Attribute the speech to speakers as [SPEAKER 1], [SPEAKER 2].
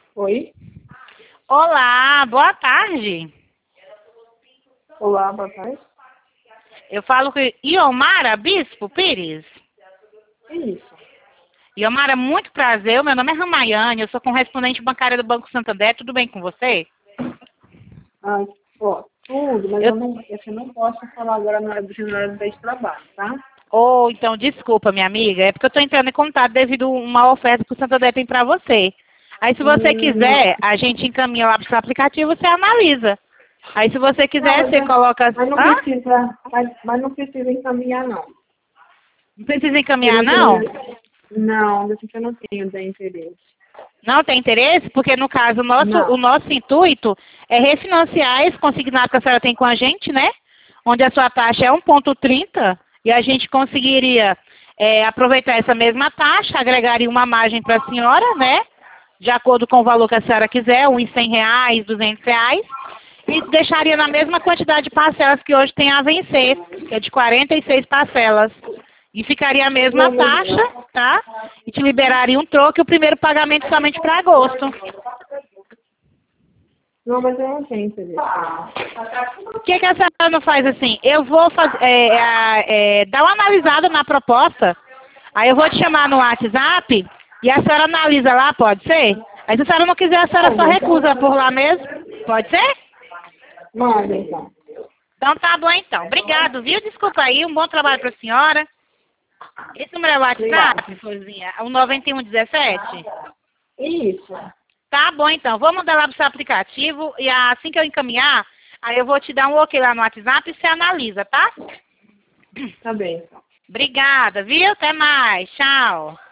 [SPEAKER 1] Oi?
[SPEAKER 2] Olá, boa tarde.
[SPEAKER 1] Olá, boa tarde.
[SPEAKER 2] Eu falo com Iomara Bispo Pires.
[SPEAKER 1] Isso.
[SPEAKER 2] Iomara, muito prazer. Meu nome é Ramayane, eu sou correspondente bancária do Banco Santander. Tudo bem com você?
[SPEAKER 1] Ah, ó, tudo, mas
[SPEAKER 2] Eu...
[SPEAKER 1] eu não posso falar agora na hora do trabalho, tá?
[SPEAKER 2] então, desculpa, minha amiga. É porque eu estou entrando em contato devido a uma oferta que o Santander tem para você. Aí, se você
[SPEAKER 1] Não,
[SPEAKER 2] quiser, a gente encaminha lá para o seu aplicativo e você analisa. Aí, se você
[SPEAKER 1] não,
[SPEAKER 2] quiser, você coloca...
[SPEAKER 1] mas não
[SPEAKER 2] Hã?
[SPEAKER 1] precisa, mas não precisa encaminhar, não.
[SPEAKER 2] Não precisa
[SPEAKER 1] Eu
[SPEAKER 2] encaminhar,
[SPEAKER 1] não
[SPEAKER 2] não?
[SPEAKER 1] não, eu não tenho de interesse.
[SPEAKER 2] Não tem interesse? Porque, no caso, o
[SPEAKER 1] Não.
[SPEAKER 2] nosso intuito é refinanciar esse consignado que a senhora tem com a gente, né? Onde a sua taxa é 1,30 e a gente conseguiria aproveitar essa mesma taxa, agregaria uma margem para a senhora, né? De acordo com o valor que a senhora quiser, uns R$ 100, R$ 200, e deixaria na mesma quantidade de parcelas que hoje tem a vencer, que é de 46 parcelas. E ficaria a mesma
[SPEAKER 1] Não,
[SPEAKER 2] taxa, tá? E te liberaria um troco e o primeiro pagamento somente para agosto.
[SPEAKER 1] mas eu não tenho interesse.
[SPEAKER 2] Por que a senhora não faz assim? Eu vou dar uma analisada na proposta, aí eu vou te chamar no WhatsApp e a senhora analisa lá, pode ser? Aí se a senhora não quiser, a senhora só recusa por lá mesmo. Pode ser?
[SPEAKER 1] Manda, então.
[SPEAKER 2] Então tá bom então. Obrigado, viu? Desculpa aí, um bom trabalho para a senhora. Esse número é o WhatsApp, Florzinha? O 9117?
[SPEAKER 1] Isso.
[SPEAKER 2] Tá bom, então. Vou mandar lá pro seu aplicativo e assim que eu encaminhar, aí eu vou te dar um ok lá no WhatsApp e você analisa, tá?
[SPEAKER 1] Tá bem, então.
[SPEAKER 2] Obrigada, viu? Até mais. Tchau.